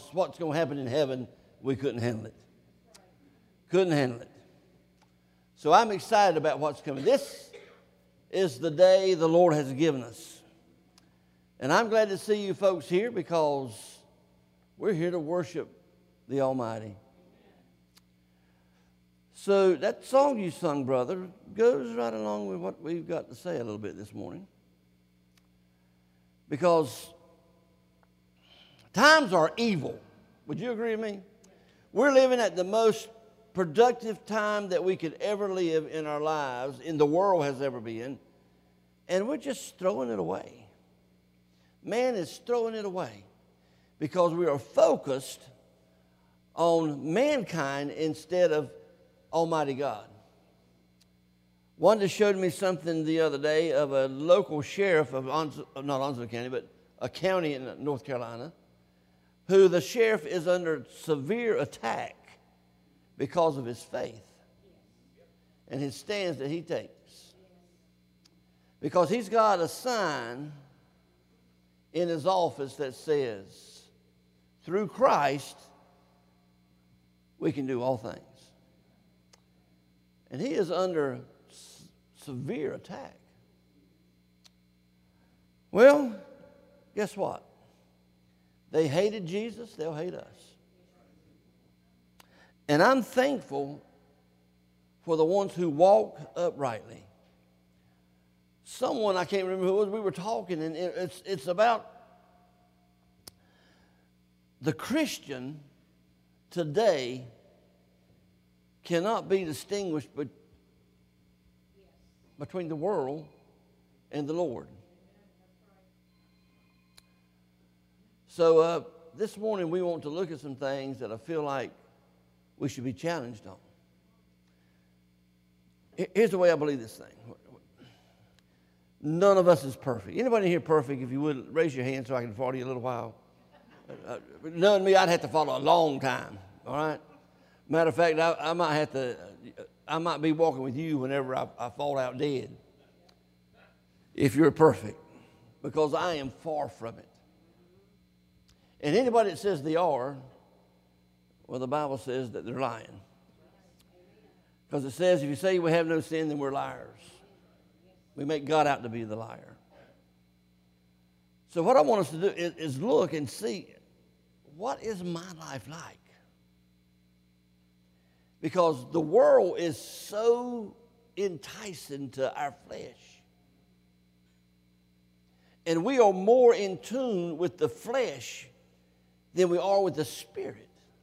what's going to happen in heaven, we couldn't handle it. Couldn't handle it. So I'm excited about what's coming. This is the day the Lord has given us. And I'm glad to see you folks here because we're here to worship the Almighty. So that song you sung, brother, goes right along with what we've got to say a little bit this morning. Because times are evil. Would you agree with me? We're living at the most productive time that we could ever live in our lives, in the world has ever been, and we're just throwing it away. Man is throwing it away because we are focused on mankind instead of Almighty God. One just showed me something the other day of a local sheriff of not Onslow County, but a county in North Carolina, who the sheriff is under severe attack because of his faith and his stands that he takes. Because he's got a sign in his office that says, through Christ, we can do all things. And he is under severe attack. Well, guess what? They hated Jesus, they'll hate us. And I'm thankful for the ones who walk uprightly. Someone, I can't remember who it was, we were talking, and it's about the Christian today cannot be distinguished between the world and the Lord. So this morning we want to look at some things that I feel like we should be challenged on. Here's the way I believe this thing. None of us is perfect. Anybody here perfect? If you would, raise your hand so I can follow you a little while. Knowing me, I'd have to follow a long time, all right? Matter of fact, I might be walking with you whenever I fall out dead, if you're perfect, because I am far from it. And anybody that says they are, well, the Bible says that they're lying. Because it says if you say we have no sin, then we're liars. We make God out to be the liar. So what I want us to do is look and see, what is my life like? Because the world is so enticing to our flesh. And we are more in tune with the flesh than we are with the Spirit.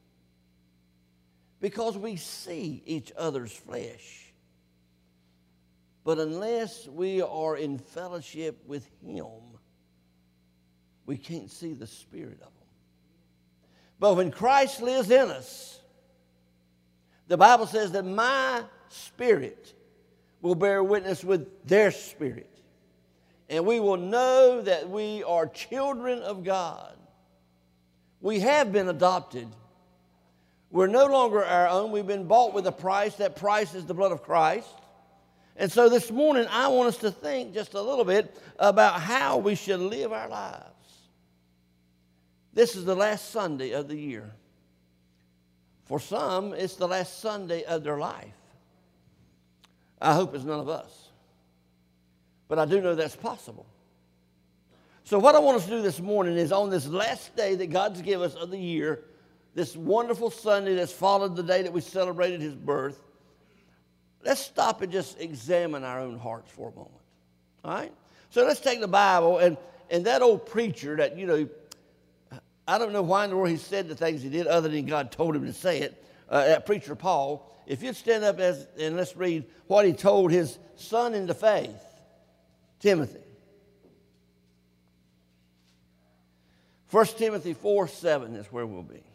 Because we see each other's flesh. But unless we are in fellowship with Him, we can't see the Spirit of Him. But when Christ lives in us, the Bible says that my spirit will bear witness with their spirit. And we will know that we are children of God. We have been adopted. We're no longer our own. We've been bought with a price. That price is the blood of Christ. And so this morning, I want us to think just a little bit about how we should live our lives. This is the last Sunday of the year. For some, it's the last Sunday of their life. I hope it's none of us. But I do know that's possible. So what I want us to do this morning is on this last day that God's given us of the year, this wonderful Sunday that's followed the day that we celebrated His birth, let's stop and just examine our own hearts for a moment. All right? So let's take the Bible and that old preacher that, I don't know why in the world he said the things he did other than God told him to say it, that preacher Paul. If you'd stand up and let's read what he told his son in the faith, Timothy. 1 Timothy 4:7 is where we'll be.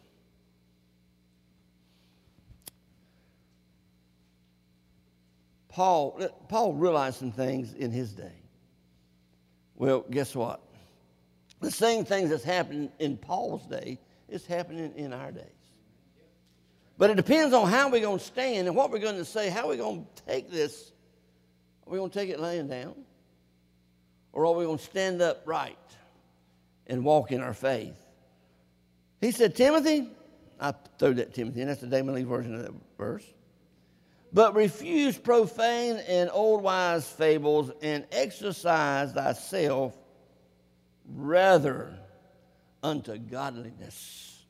Paul realized some things in his day. Well, guess what? The same things that's happening in Paul's day is happening in our days. But it depends on how we're going to stand and what we're going to say, how we're going to take this. Are we going to take it laying down? Or are we going to stand up right and walk in our faith? He said, Timothy, I threw that Timothy, and that's the Damon Lee version of that verse. But refuse profane and old wise fables, and exercise thyself rather unto godliness.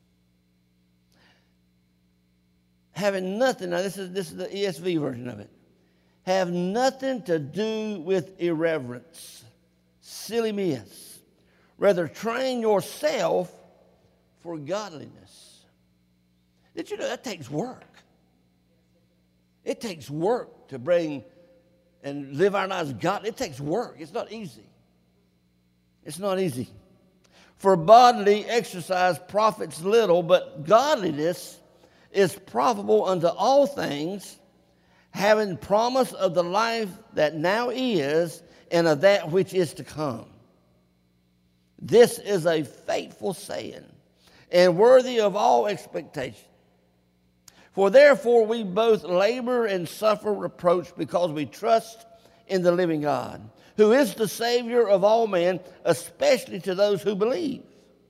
Having nothing, now this is the ESV version of it. Have nothing to do with irreverence, silly myths. Rather train yourself for godliness. Did you know that takes work? It takes work to bring and live our lives God. It takes work. It's not easy. It's not easy. For bodily exercise profits little, but godliness is profitable unto all things, having promise of the life that now is and of that which is to come. This is a faithful saying and worthy of all expectation. For therefore we both labor and suffer reproach because we trust in the living God, who is the Savior of all men, especially to those who believe.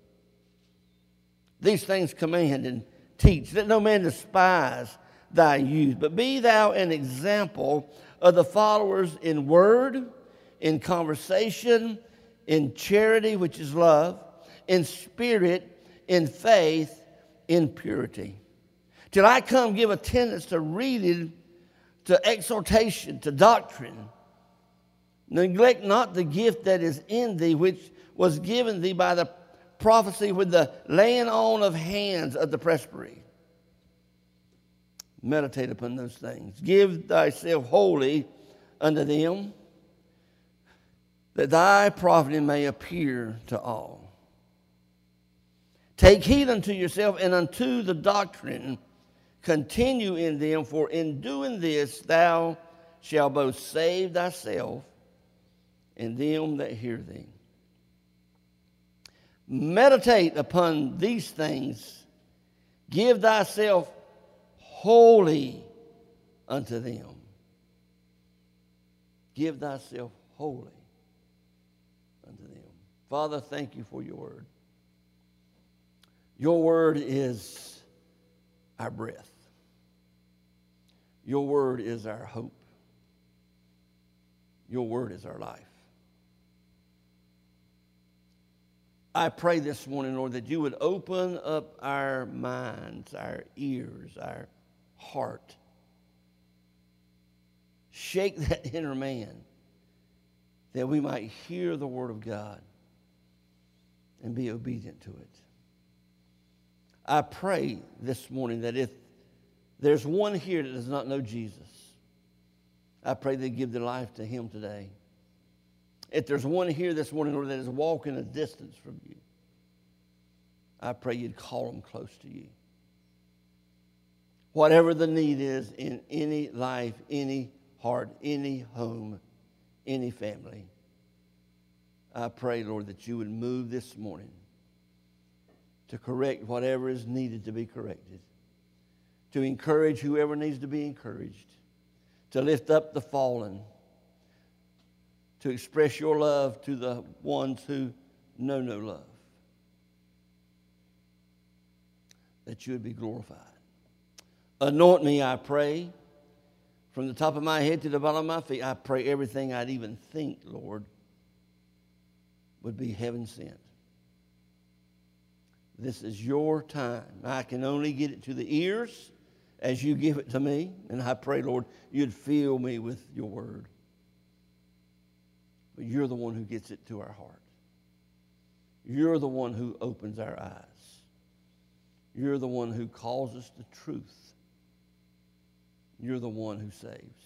These things command and teach. Let no man despise thy youth, but be thou an example of the followers in word, in conversation, in charity, which is love, in spirit, in faith, in purity. Till I come, give attendance to reading, to exhortation, to doctrine. Neglect not the gift that is in thee, which was given thee by the prophecy with the laying on of hands of the presbytery. Meditate upon those things. Give thyself wholly unto them, that thy profiting may appear to all. Take heed unto yourself and unto the doctrine. Continue in them, for in doing this thou shalt both save thyself and them that hear thee. Meditate upon these things. Give thyself wholly unto them. Give thyself wholly unto them. Father, thank you for your word. Your word is our breath. Your word is our hope. Your word is our life. I pray this morning, Lord, that you would open up our minds, our ears, our heart. Shake that inner man that we might hear the word of God and be obedient to it. I pray this morning that if there's one here that does not know Jesus, I pray they give their life to him today. If there's one here this morning, Lord, that is walking a distance from you, I pray you'd call them close to you. Whatever the need is in any life, any heart, any home, any family, I pray, Lord, that you would move this morning to correct whatever is needed to be corrected, to encourage whoever needs to be encouraged, to lift up the fallen, to express your love to the ones who know no love, that you would be glorified. Anoint me, I pray, from the top of my head to the bottom of my feet. I pray everything I'd even think, Lord, would be heaven sent. This is your time. I can only get it to the ears as you give it to me. And I pray, Lord, you'd fill me with your word. But you're the one who gets it to our heart. You're the one who opens our eyes. You're the one who calls us to truth. You're the one who saves.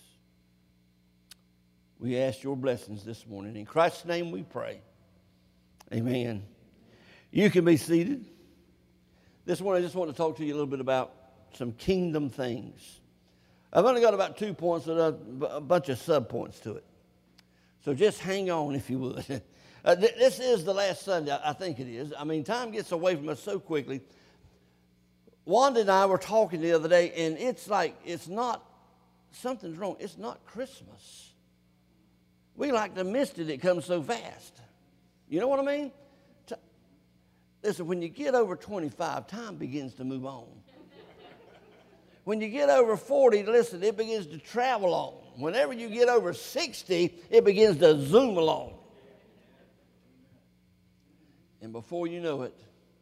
We ask your blessings this morning. In Christ's name we pray. Amen. You can be seated. This morning I just want to talk to you a little bit about some kingdom things. I've only got about 2 points and a bunch of sub-points to it. So just hang on if you would. This is the last Sunday, I think it is. I mean, time gets away from us so quickly. Wanda and I were talking the other day, and it's like, it's not, something's wrong. It's not Christmas. We like to miss it. It comes so fast. You know what I mean? Listen, when you get over 25, time begins to move on. When you get over 40, listen, it begins to travel on. Whenever you get over 60, it begins to zoom along. And before you know it,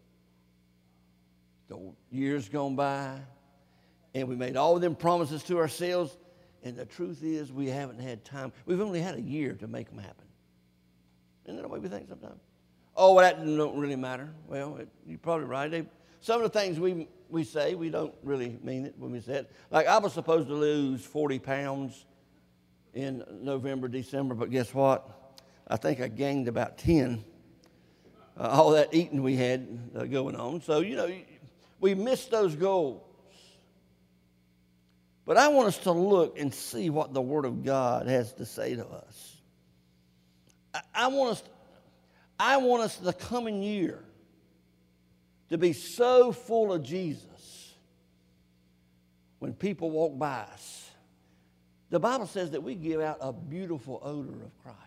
the years gone by, and we made all of them promises to ourselves, and the truth is we haven't had time. We've only had a year to make them happen. Isn't that the way we think sometimes? Oh, well, that don't really matter. Well, you're probably right. Some of the things we say, we don't really mean it when we say it. Like, I was supposed to lose 40 pounds in November, December, but guess what? I think I gained about 10. All that eating we had going on. So, we missed those goals. But I want us to look and see what the Word of God has to say to us. I want us the coming year to be so full of Jesus when people walk by us. The Bible says that we give out a beautiful odor of Christ.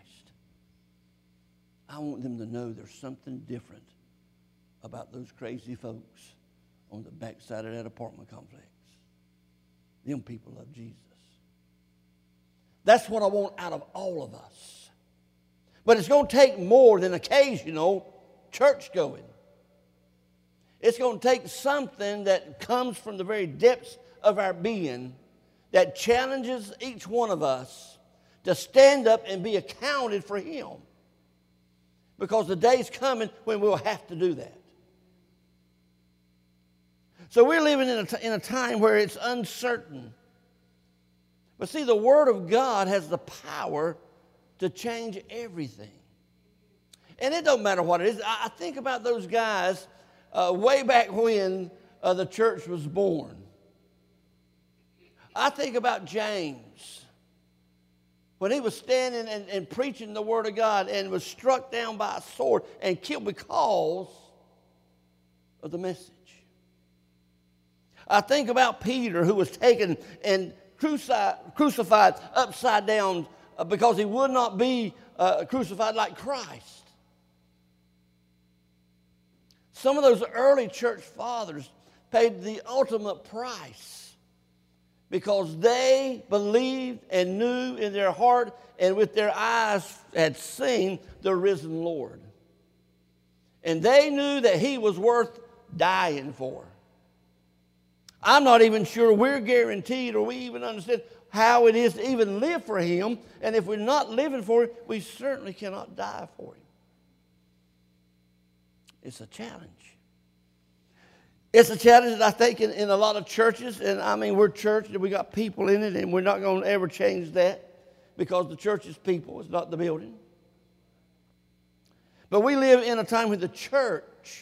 I want them to know there's something different about those crazy folks on the backside of that apartment complex. Them people love Jesus. That's what I want out of all of us. But it's going to take more than occasional church going. It's going to take something that comes from the very depths of our being that challenges each one of us to stand up and be accounted for Him. Because the day's coming when we'll have to do that. So we're living in a time where it's uncertain. But see, the Word of God has the power to change everything. And it don't matter what it is. I think about those guys way back when the church was born. I think about James, when he was standing and preaching the Word of God and was struck down by a sword and killed because of the message. I think about Peter, who was taken and crucified upside down because he would not be crucified like Christ. Some of those early church fathers paid the ultimate price because they believed and knew in their heart and with their eyes had seen the risen Lord. And they knew that He was worth dying for. I'm not even sure we're guaranteed or we even understand how it is to even live for Him. And if we're not living for Him, we certainly cannot die for Him. It's a challenge. It's a challenge that I think in a lot of churches, and I mean, we're church and we got people in it, and we're not going to ever change that because the church is people, it's not the building. But we live in a time when the church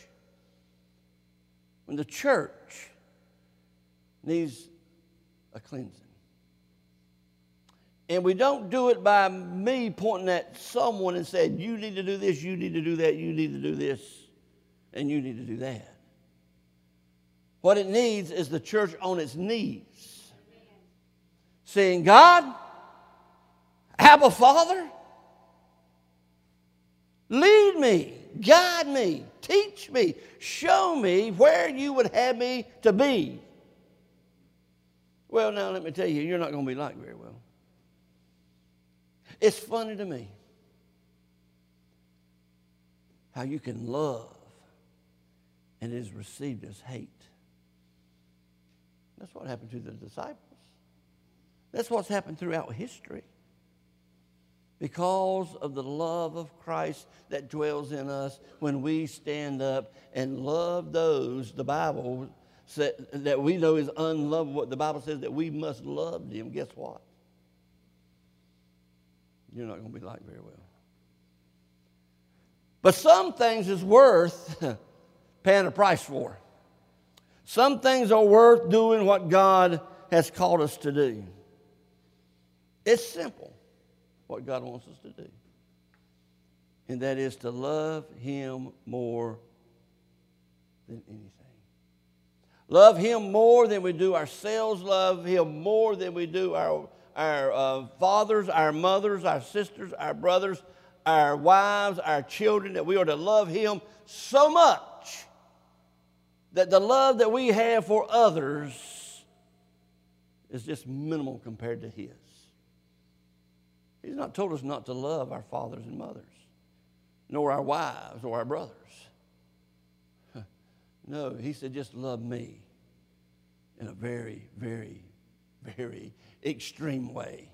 needs a cleansing. And we don't do it by me pointing at someone and saying, you need to do this, you need to do that, you need to do this, and you need to do that. What it needs is the church on its knees, saying, God, Abba Father, lead me, guide me, teach me, show me where you would have me to be. Well, now let me tell you, you're not going to be liked very well. It's funny to me how you can love and it is received as hate. That's what happened to the disciples. That's what's happened throughout history. Because of the love of Christ that dwells in us when we stand up and love those, the Bible said, that we know is unlovable. The Bible says that we must love them. Guess what? You're not going to be liked very well. But some things is worth paying a price for. Some things are worth doing what God has called us to do. It's simple what God wants us to do. And that is to love Him more than anything. Love Him more than we do ourselves. Love Him more than we do our fathers, our mothers, our sisters, our brothers, our wives, our children. That we are to love Him so much that the love that we have for others is just minimal compared to His. He's not told us not to love our fathers and mothers, nor our wives or our brothers. No, He said just love me in a very, very, very extreme way.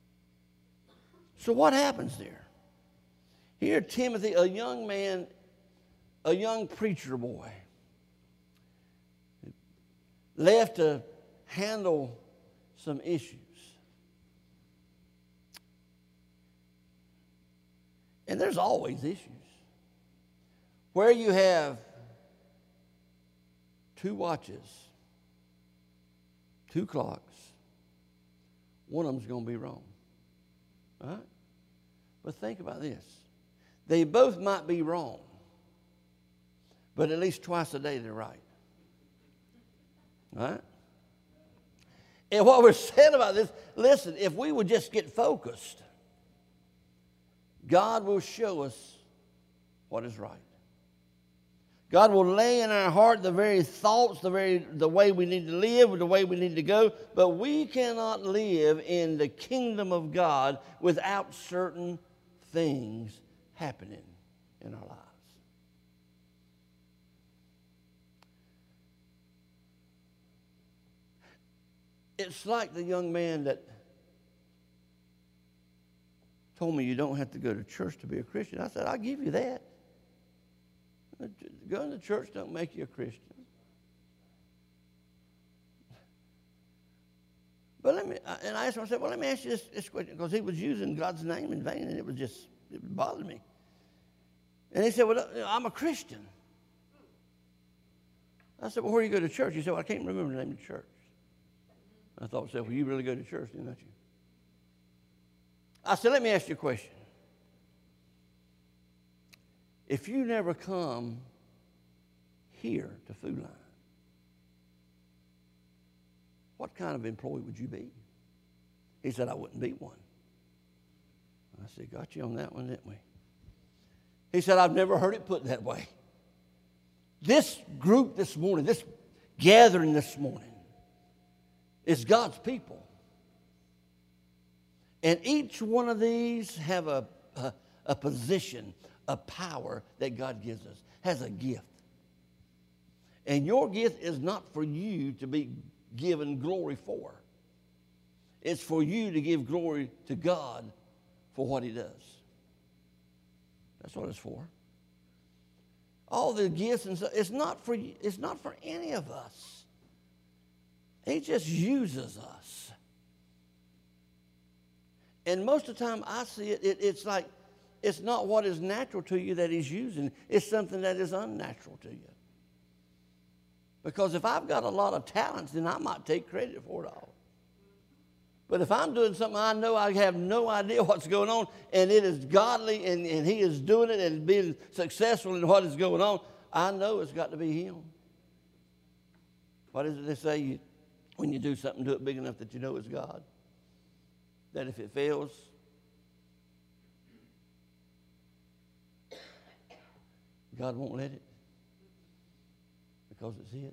So what happens there? Here, Timothy, a young man, a young preacher boy, left to handle some issues. And there's always issues. Where you have 2 watches, 2 clocks, one of them's going to be wrong. All right? But think about this. They both might be wrong, but at least twice a day they're right. All right? And what we're saying about this, listen, if we would just get focused, God will show us what is right. God will lay in our heart the very thoughts, the way we need to live, the way we need to go. But we cannot live in the kingdom of God without certain things happening in our lives. It's like the young man that told me you don't have to go to church to be a Christian. I said, I'll give you that. Going to church don't make you a Christian. But I asked him, I said, well, let me ask you this question, because he was using God's name in vain, and it bothered me. And he said, well, I'm a Christian. I said, well, where do you go to church? He said, well, I can't remember the name of the church. I thought, well, you really go to church, don't you? I said, let me ask you a question. If you never come here to Food Line, what kind of employee would you be? He said, I wouldn't be one. I said, got you on that one, didn't we? He said, I've never heard it put that way. This group this morning, this gathering this morning, is God's people. And each one of these have a position, a power that God gives us, has a gift. And your gift is not for you to be given glory for. It's for you to give glory to God for what He does. That's what it's for. All the gifts and stuff, it's not for any of us. He just uses us. And most of the time I see it's like it's not what is natural to you that He's using. It's something that is unnatural to you. Because if I've got a lot of talents, then I might take credit for it all. But if I'm doing something I know I have no idea what's going on, and it is godly, and He is doing it and being successful in what is going on, I know it's got to be Him. What is it they say? When you do something, do it big enough that you know it's God. That if it fails, God won't let it, because it's His.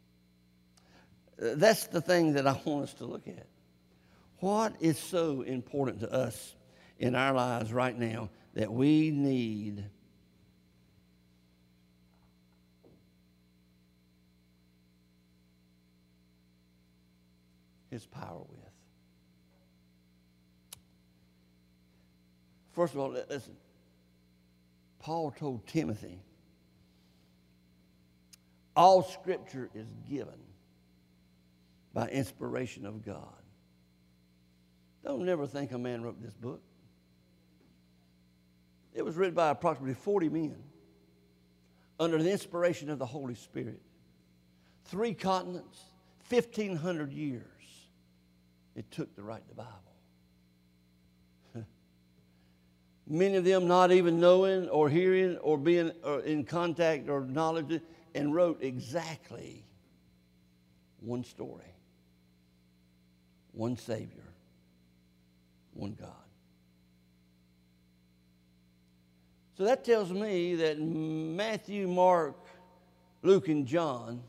That's the thing that I want us to look at. What is so important to us in our lives right now that we need His power with? First of all, listen. Paul told Timothy, all Scripture is given by inspiration of God. Don't never think a man wrote this book. It was written by approximately 40 men under the inspiration of the Holy Spirit. 3 continents, 1,500 years it took to write the Bible. Many of them not even knowing or hearing or being in contact or knowledge, and wrote exactly one story, one Savior, one God. So that tells me that Matthew, Mark, Luke and John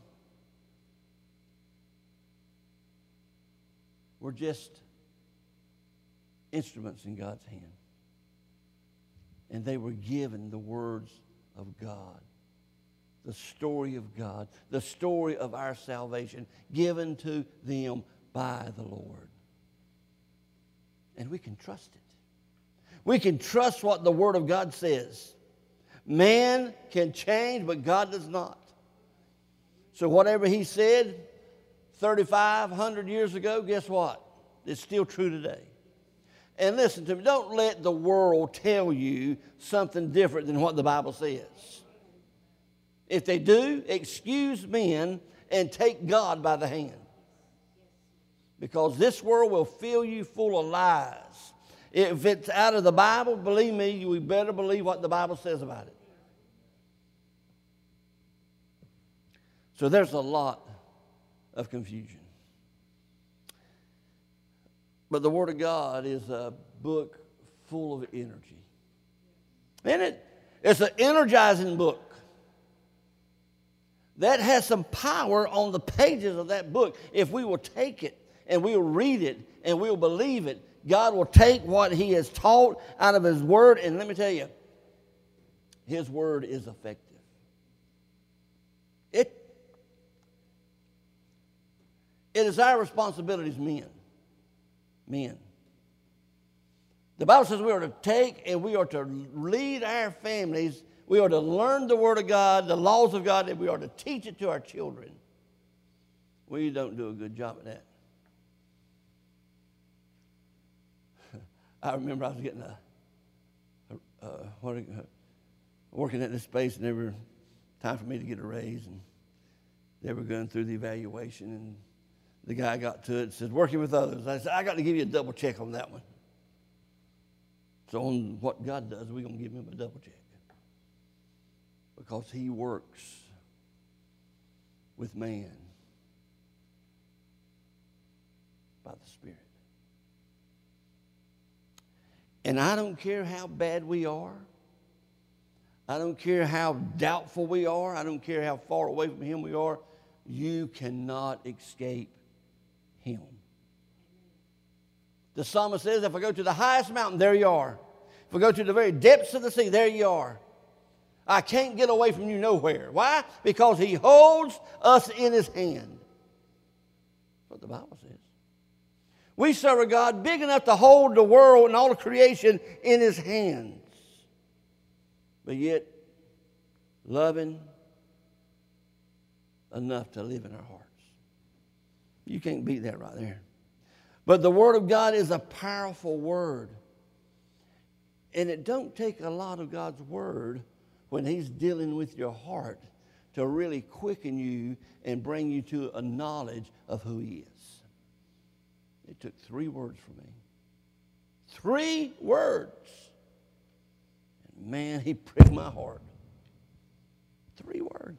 were just instruments in God's hand. And they were given the words of God, the story of God, the story of our salvation given to them by the Lord. And we can trust it. We can trust what the Word of God says. Man can change, but God does not. So whatever He said 3,500 years ago, guess what? It's still true today. And listen to me, don't let the world tell you something different than what the Bible says. If they do, excuse men and take God by the hand. Because this world will fill you full of lies. If it's out of the Bible, believe me, we better believe what the Bible says about it. So there's a lot of confusion. But the Word of God is a book full of energy. Isn't it? It's an energizing book. That has some power on the pages of that book. If we will take it and we will read it and we will believe it, God will take what He has taught out of His Word. And let me tell you, His Word is effective. It is our responsibility as men. Men. The Bible says we are to take and we are to lead our families. We are to learn the Word of God, the laws of God, and we are to teach it to our children. We don't do a good job at that. I remember I was getting working at this space, and there was time for me to get a raise, and they were going through the evaluation, and the guy got to it and said, working with others. I said, I got to give you a double check on that one. So on what God does, we're going to give Him a double check. Because He works with man by the Spirit. And I don't care how bad we are. I don't care how doubtful we are. I don't care how far away from Him we are. You cannot escape Him. The psalmist says, if I go to the highest mountain, there you are. If I go to the very depths of the sea, there you are. I can't get away from you nowhere. Why? Because He holds us in His hand. That's what the Bible says. We serve a God big enough to hold the world and all of creation in His hands. But yet, loving enough to live in our hearts. You can't beat that right there. But the Word of God is a powerful Word. And it don't take a lot of God's Word when He's dealing with your heart to really quicken you and bring you to a knowledge of who He is. It took 3 words for me. 3 words. And man, He pricked my heart. 3 words.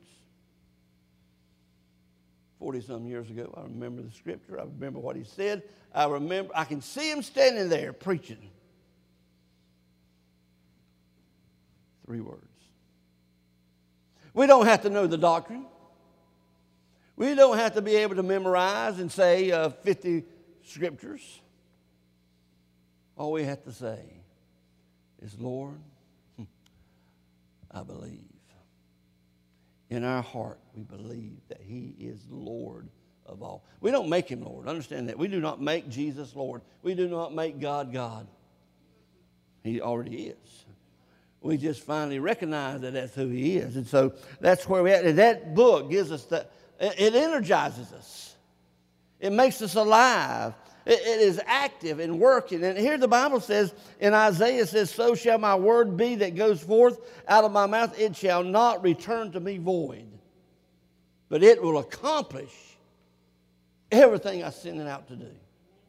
40-some years ago, I remember the scripture. I remember what He said. I can see Him standing there preaching. 3 words. We don't have to know the doctrine. We don't have to be able to memorize and say 50 scriptures. All we have to say is, Lord, I believe. In our heart, we believe that He is Lord of all. We don't make Him Lord. Understand that. We do not make Jesus Lord. We do not make God God. He already is. We just finally recognize that that's who He is. And so that's where we're at. And that book gives us that. It energizes us. It makes us alive. It is active and working. And here the Bible says, in Isaiah, it says, so shall my word be that goes forth out of my mouth. It shall not return to me void, but it will accomplish everything I send it out to do.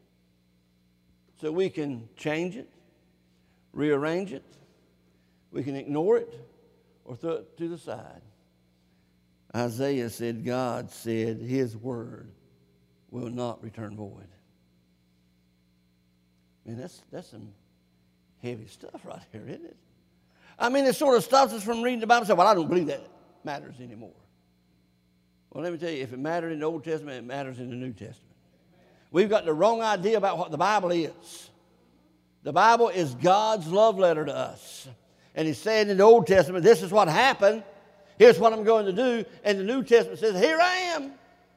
So we can change it, rearrange it. We can ignore it or throw it to the side. Isaiah said, God said His word will not return void. Man, that's some heavy stuff right here, isn't it? I mean, it sort of stops us from reading the Bible and saying, well, I don't believe that matters anymore. Well, let me tell you, if it mattered in the Old Testament, it matters in the New Testament. We've got the wrong idea about what the Bible is. The Bible is God's love letter to us. And He's saying in the Old Testament, this is what happened. Here's what I'm going to do. And the New Testament says, here I am.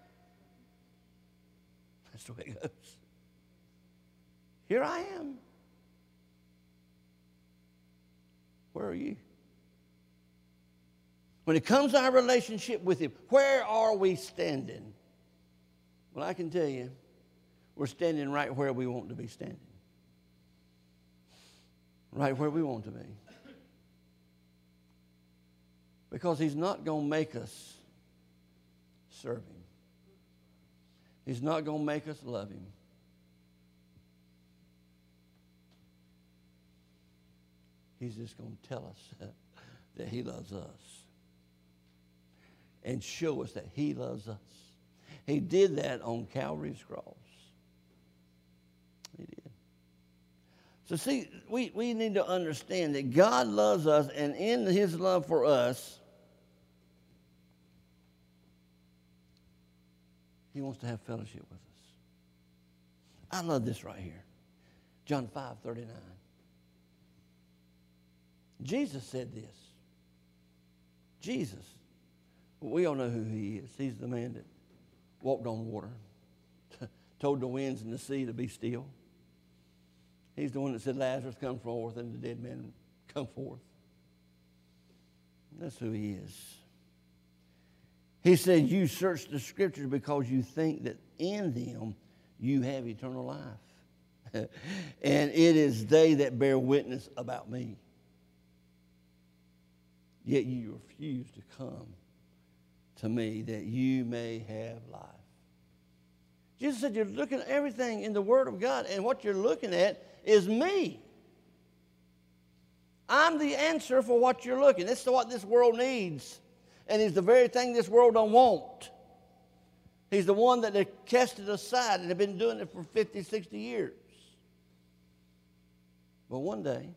That's the way it goes. Here I am. Where are you? When it comes to our relationship with Him, where are we standing? Well, I can tell you, we're standing right where we want to be standing. Right where we want to be. Because He's not going to make us serve Him. He's not going to make us love Him. He's just going to tell us that He loves us. And show us that He loves us. He did that on Calvary's cross. He did. So see, we need to understand that God loves us, and in His love for us, He wants to have fellowship with us. I love this right here. John 5:39. Jesus said this. Jesus. We all know who He is. He's the man that walked on water, told the winds and the sea to be still. He's the one that said, Lazarus, come forth, and the dead man come forth. That's who He is. He said, you search the Scriptures because you think that in them you have eternal life. And it is they that bear witness about me. Yet you refuse to come to me that you may have life. Jesus said, you're looking at everything in the Word of God, and what you're looking at is me. I'm the answer for what you're looking. This is what this world needs. And He's the very thing this world don't want. He's the one that they cast it aside, and they've been doing it for 50, 60 years. But one day,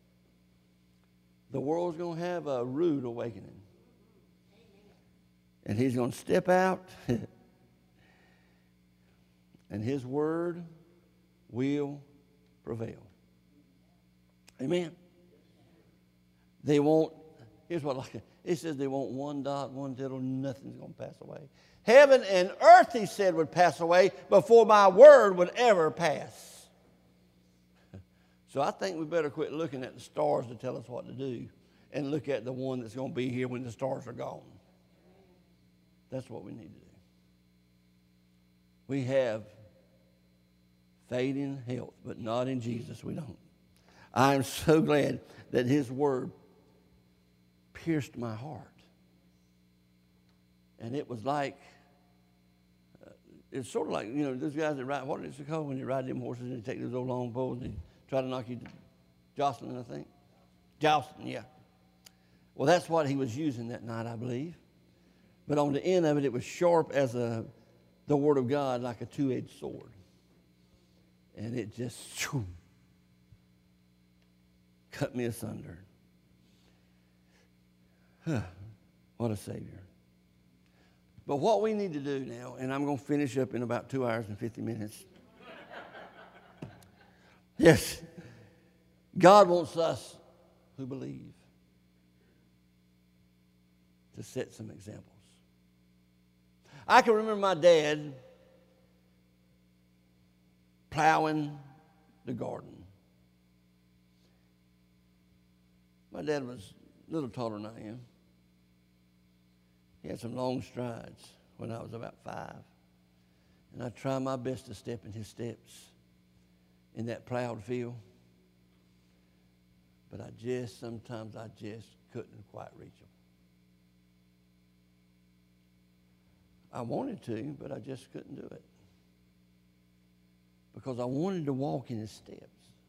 the world's going to have a rude awakening. And He's going to step out, and His word will prevail. Amen. They won't, here's what it says, they won't one dot, one tittle, nothing's going to pass away. Heaven and earth, He said, would pass away before my word would ever pass. So I think we better quit looking at the stars to tell us what to do and look at the one that's going to be here when the stars are gone. That's what we need to do. We have fading health, but not in Jesus, we don't. I am so glad that His word pierced my heart. And it was like, it's sort of like, you know, those guys that ride, what is it called when you ride them horses and they take those old long poles and they try to knock you, jostling, I think? Jousting, yeah. Well, that's what he was using that night, I believe. But on the end of it, it was sharp as the Word of God, like a two-edged sword. And it just cut me asunder. What a Savior. But what we need to do now, and I'm going to finish up in about 2 hours and 50 minutes. Yes, God wants us who believe to set some examples. I can remember my dad plowing the garden. My dad was a little taller than I am. He had some long strides when I was about 5. And I tried my best to step in his steps in that plowed field. But sometimes I just couldn't quite reach him. I wanted to, but I just couldn't do it. Because I wanted to walk in his steps.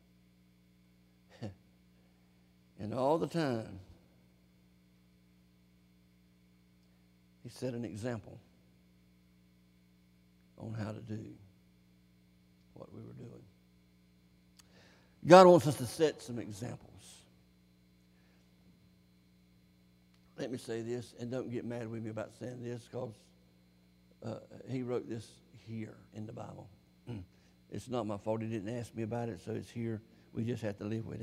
And all the time, he set an example on how to do what we were doing. God wants us to set some examples. Let me say this, and don't get mad with me about saying this, because he wrote this here in the Bible. It's not my fault. He didn't ask me about it, so it's here. We just have to live with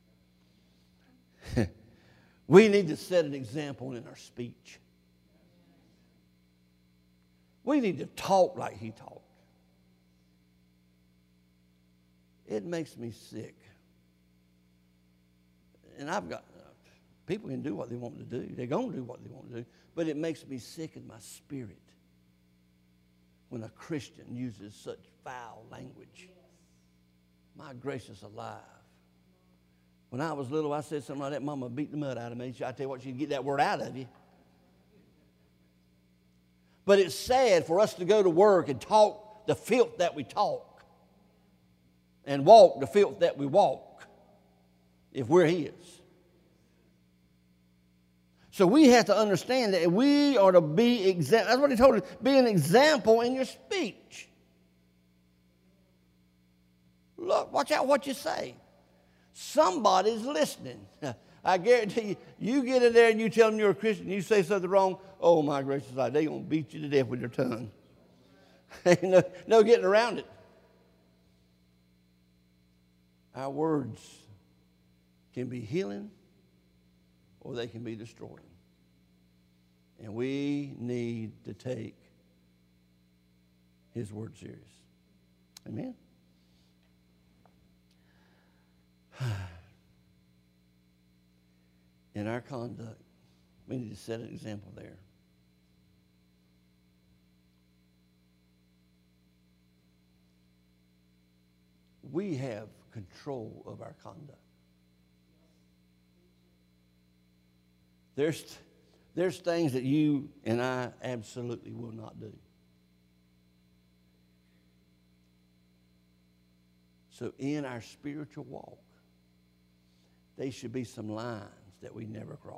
it. We need to set an example in our speech. We need to talk like he talked. It makes me sick. And people can do what they want to do. They're going to do what they want to do. But it makes me sick in my spirit when a Christian uses such foul language. My gracious alive. When I was little, I said something like that. Mama beat the mud out of me. I tell you what, she'd get that word out of you. But it's sad for us to go to work and talk the filth that we talk and walk the filth that we walk if we're His. So we have to understand that we are to be that's what He told us, be an example in your speech. Look, watch out what you say. Somebody's listening. I guarantee you, you get in there and you tell them you're a Christian, you say something wrong, oh my gracious life, they're going to beat you to death with their tongue. Ain't no getting around it. Our words can be healing or they can be destroying. And we need to take His word serious. Amen? In our conduct, we need to set an example there. We have control of our conduct. There's things that you and I absolutely will not do. So in our spiritual walk, there should be some lines that we never cross.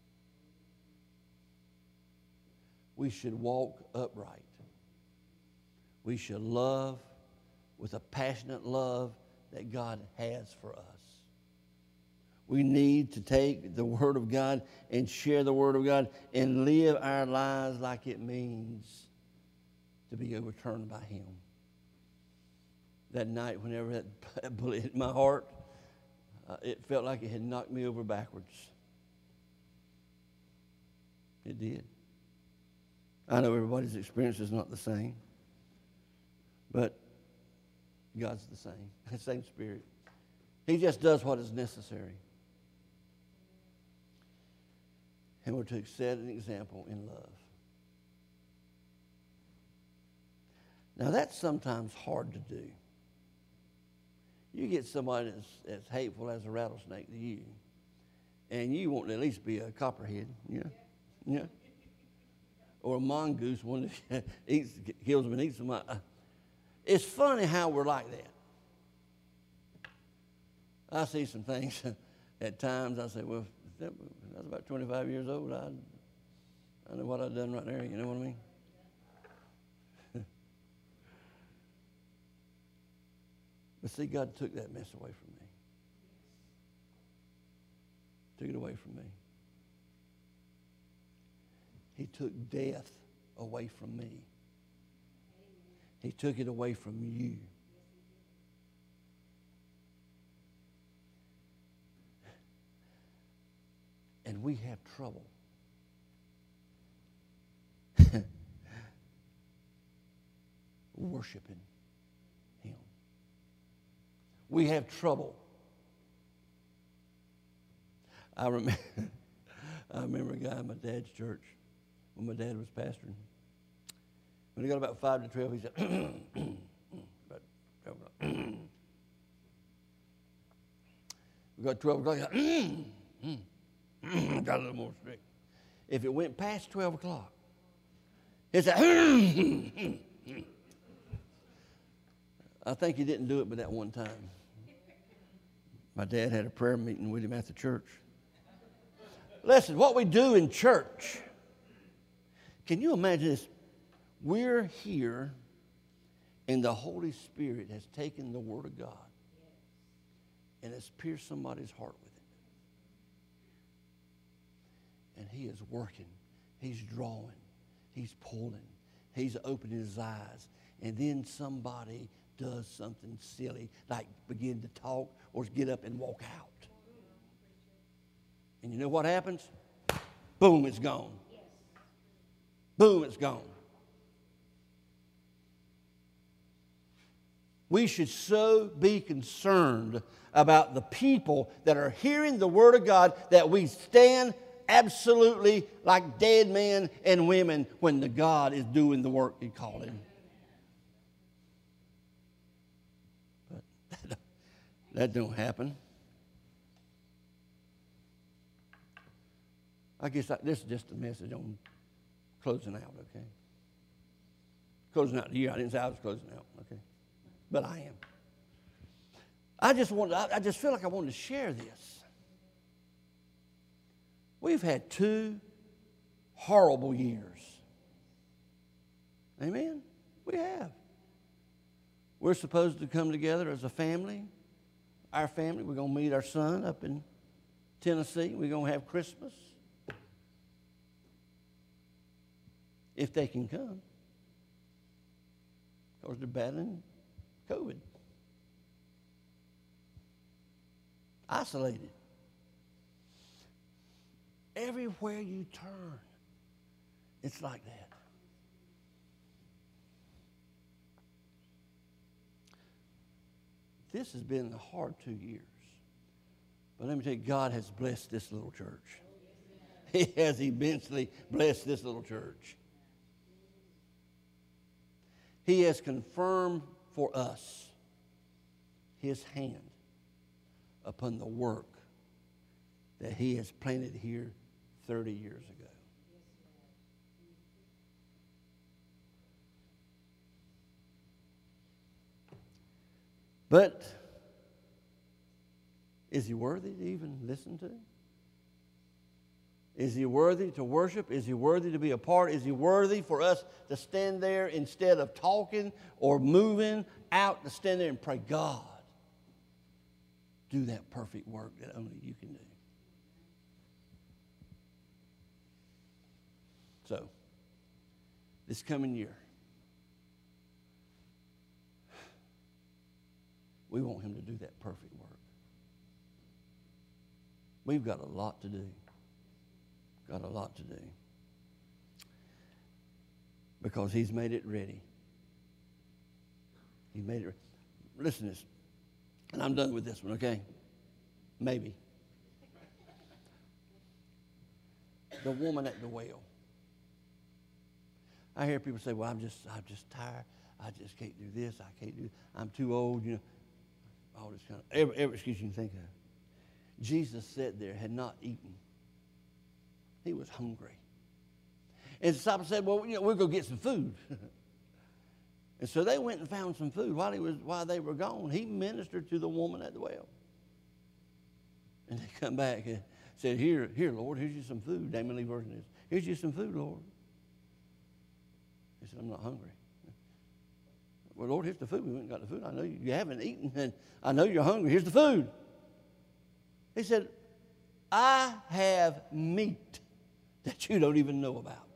We should walk upright. We should love with a passionate love that God has for us. We need to take the Word of God and share the Word of God and live our lives like it means to be overturned by Him. That night, whenever that bullet hit my heart, it felt like it had knocked me over backwards. It did. I know everybody's experience is not the same, but God's the same. The same Spirit. He just does what is necessary. And we're to set an example in love. Now, that's sometimes hard to do. You get somebody that's as hateful as a rattlesnake to you, and you want to at least be a copperhead, yeah, or a mongoose, one that kills them and eats them. It's funny how we're like that. I see some things at times. I say, well, I was about 25 years old. I know what I've done right there. You know what I mean? But see, God took that mess away from me. Took it away from me. He took death away from me. He took it away from you. And we have trouble. Worshiping Him. We have trouble. I remember a guy in my dad's church when my dad was pastoring. When he got about 5 to 12, he said, about 12 o'clock. We got 12 o'clock, he said, got a little more strict. If it went past 12 o'clock, he said, I think he didn't do it but that one time. My dad had a prayer meeting with him at the church. Listen, what we do in church, can you imagine this? We're here, and the Holy Spirit has taken the Word of God and has pierced somebody's heart with it. And He is working. He's drawing. He's pulling. he's opening his eyes. And then somebody does something silly, like begin to talk or get up and walk out. And you know what happens? Boom, it's gone. Boom, it's gone. We should so be concerned about the people that are hearing the Word of God that we stand absolutely like dead men and women when the God is doing the work He called Him. But that don't happen. I guess this is just a message on closing out, okay? Closing out the year. I didn't say I was closing out, okay? But I am. I just feel like I wanted to share this. We've had 2 horrible years. Amen? We have. We're supposed to come together as a family. Our family, we're going to meet our son up in Tennessee. We're going to have Christmas. If they can come. Because they're battling COVID. Isolated. Everywhere you turn, it's like that. This has been a hard 2 years. But let me tell you, God has blessed this little church. He has immensely blessed this little church. He has confirmed for us His hand upon the work that He has planted here 30 years ago. But is He worthy to even listen to? Is He worthy to worship? Is He worthy to be a part? Is He worthy for us to stand there instead of talking or moving out, to stand there and pray, God, do that perfect work that only You can do? So, this coming year, we want Him to do that perfect work. We've got a lot to do. Got a lot to do. Because He's made it ready. He made it ready. Listen to this. And I'm done with this one, okay? Maybe. The woman at the well. I hear people say, well, I'm just tired. I just can't do this. I can't do I'm too old, you know. All this kind of, every excuse you can think of. Jesus sat there, had not eaten. He was hungry. And the disciples said, well, you know, we'll go get some food. And so they went and found some food. While they were gone, He ministered to the woman at the well. And they come back and said, here, Lord, here's you some food. Damon Lee version is, here's you some food, Lord. He said, I'm not hungry. Well, Lord, here's the food. We went and got the food. I know you haven't eaten, and I know you're hungry. Here's the food. He said, I have meat that you don't even know about.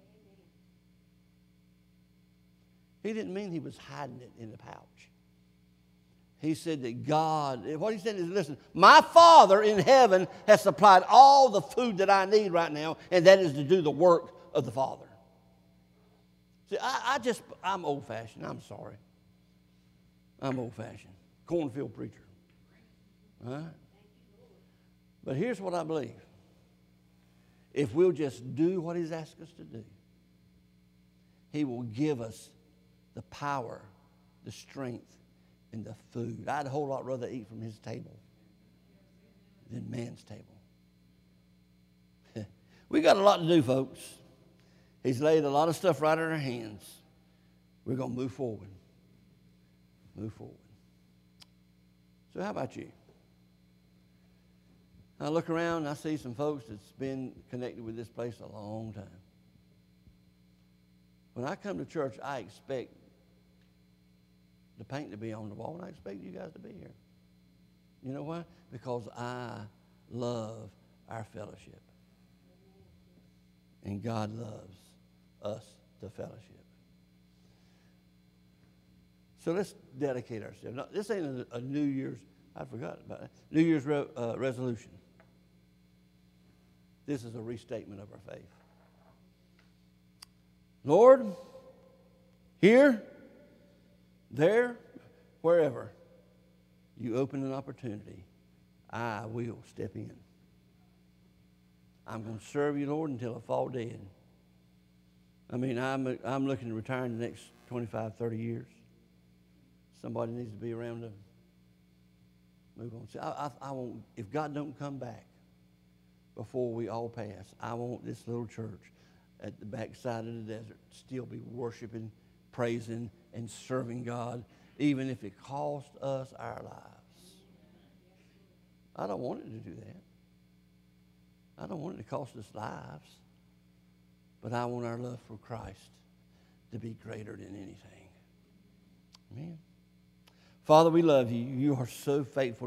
He didn't mean He was hiding it in the pouch. He said that God, what He said is, listen, my Father in heaven has supplied all the food that I need right now, and that is to do the work of the Father. See, I'm old-fashioned. I'm sorry. I'm old-fashioned. Cornfield preacher. All right? But here's what I believe. If we'll just do what He's asked us to do, He will give us the power, the strength, and the food. I'd a whole lot rather eat from His table than man's table. We got a lot to do, folks. He's laid a lot of stuff right in our hands. We're going to move forward. Move forward. So how about you? I look around and I see some folks that's been connected with this place a long time. When I come to church, I expect the paint to be on the wall, and I expect you guys to be here. You know why? Because I love our fellowship. And God loves us to fellowship. So let's dedicate ourselves. No, this ain't a New Year's, I forgot about it, New Year's resolution. This is a restatement of our faith. Lord, here, there, wherever you open an opportunity, I will step in. I'm going to serve you, Lord, until I fall dead. I mean, I'm looking to retire in the next 25, 30 years. Somebody needs to be around to move on. See, I want, if God don't come back before we all pass, I want this little church at the backside of the desert still be worshiping, praising, and serving God, even if it costs us our lives. I don't want it to do that. I don't want it to cost us lives. But I want our love for Christ to be greater than anything. Amen. Father, we love you. You are so faithful